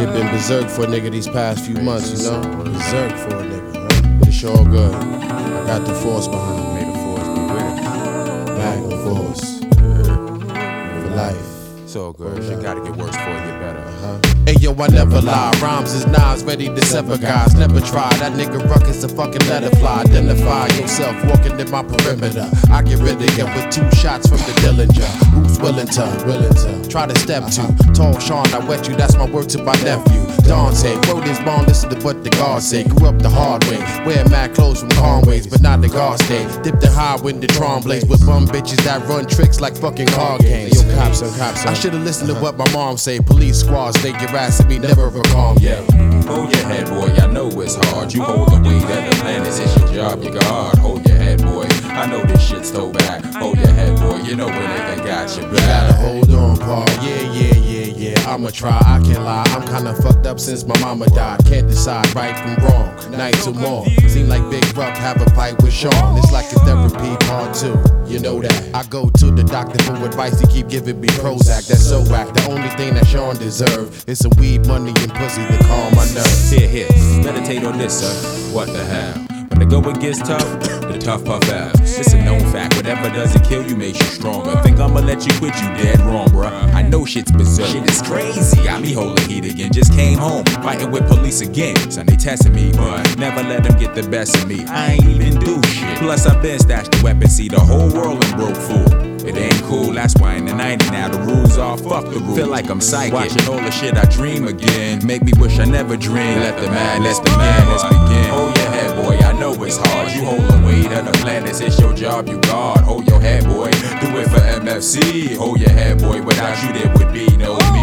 shit been berserk for a nigga these past few months, you know? Berserk for a nigga, right? But it's all good. I got the force behind me. May the force be with it. Magnum force. For life. It's all good. Shit gotta get worse before it get better. Hey yo, I never lie. Rhymes is knives ready to sever guys. Never try. That nigga Ruckus a fucking letter fly. Identify yourself walking in my perimeter. I get rid of you with 2 shots from the Dillinger. Who's willing to try to step to? Tall Sean, I wet you. That's my word to my nephew. Dante, wrote his bond, listen to what the guards say. Grew up the hard way, wear mad clothes from Conways, but not the guard stay. Dipped in high when the Tromblades with bum bitches that run tricks like fucking card games. Yo, cops on. I should've listened to what my mom say. Police squads, they get ass at me, never a calm, yeah. Hold your head, boy, I know it's hard. You hold the weight of the planet, it's your job, you guard. Hold your head, boy, I know this shit's so bad. Hold your head, boy, you know when they got your back. You gotta hold on, Paul, yeah. I'ma try, I can't lie. I'm kinda fucked up since my mama died. Can't decide right from wrong, night to morn. Seem like Big Ruck have a fight with Sean. It's like a therapy part 2, you know that. I go to the doctor for advice, he keep giving me Prozac. That's so whack, the only thing that Sean deserve is some weed, money, and pussy to calm my nerves. Here, meditate on this, son. What the hell? When the going gets tough, the tough puff out. It's a known fact, whatever doesn't kill you makes you stronger. Think I'ma let you quit, you dead wrong, bruh. I know shit's berserk, shit is crazy. Got me holding heat again, just came home, fighting with police again. Son, they testing me, but never let them get the best of me. I ain't even do shit. Plus I been stashed the weapon, see the whole world and broke fool. It ain't cool, that's why in the 90 now the rules are fuck the rules. Feel like I'm psychic, watching all the shit I dream again. Make me wish I never dreamed. Let the madness begin. Hold your head, boy, I know it's hard. You hold the weight of the planets, it's your job, you guard. Hold your head, boy, do it for MFC. Hold your head, boy, without you there would be no